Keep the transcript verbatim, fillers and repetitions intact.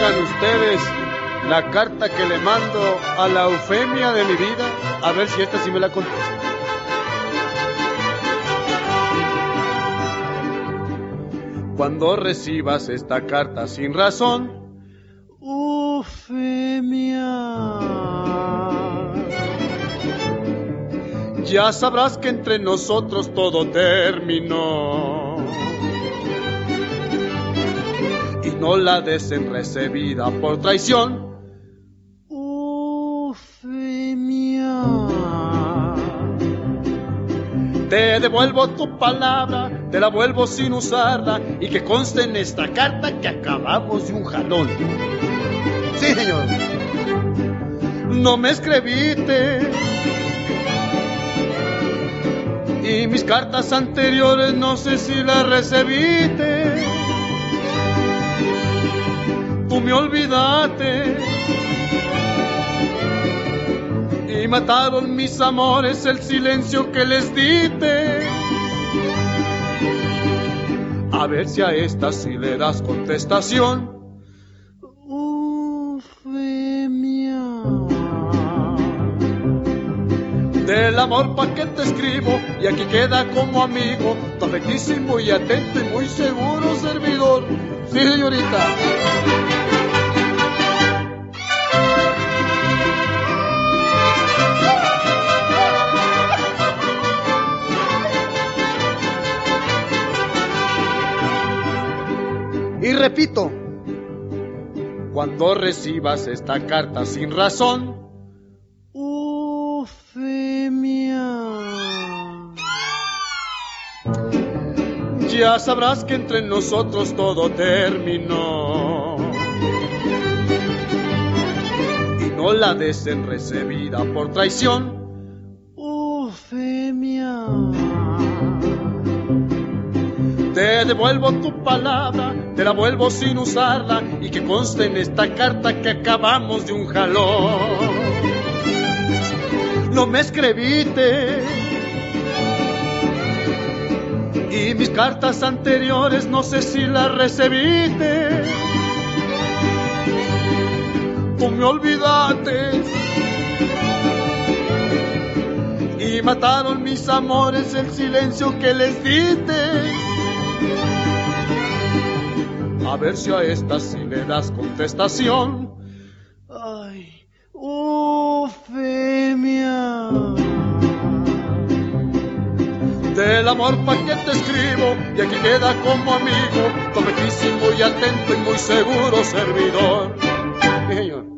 oigan ustedes la carta que le mando a la Eufemia de mi vida, a ver si esta sí me la contesta. Cuando recibas esta carta sin razón, Eufemia, ya sabrás que entre nosotros todo terminó. Y no la des en recibida por traición, Eufemia. Te devuelvo tu palabra, te la vuelvo sin usarla, y que conste en esta carta que acabamos de un jalón. Sí, señor. No me escribiste, y mis cartas anteriores no sé si las recibiste. Tú me olvidaste y mataron mis amores el silencio que les diste. A ver si a esta sí le das contestación, Eufemia. Del amor pa' que te escribo, y aquí queda como amigo, tu afectísimo y atento y muy seguro servidor. Sí, señorita. Y repito, cuando recibas esta carta sin razón, Eufemia, ya sabrás que entre nosotros todo terminó. Y no la des en recibida por traición, Eufemia. Te devuelvo tu palabra, te la vuelvo sin usarla, y que conste en esta carta que acabamos de un jalón. No me escribiste, y mis cartas anteriores no sé si las recibiste. Tú me olvidaste y mataron mis amores el silencio que les diste. A ver si a esta sí le das contestación. Ay, Eufemia. Del amor pa' que te escribo, y aquí queda como amigo, tu afectísimo y atento y muy seguro servidor. Sí, señor.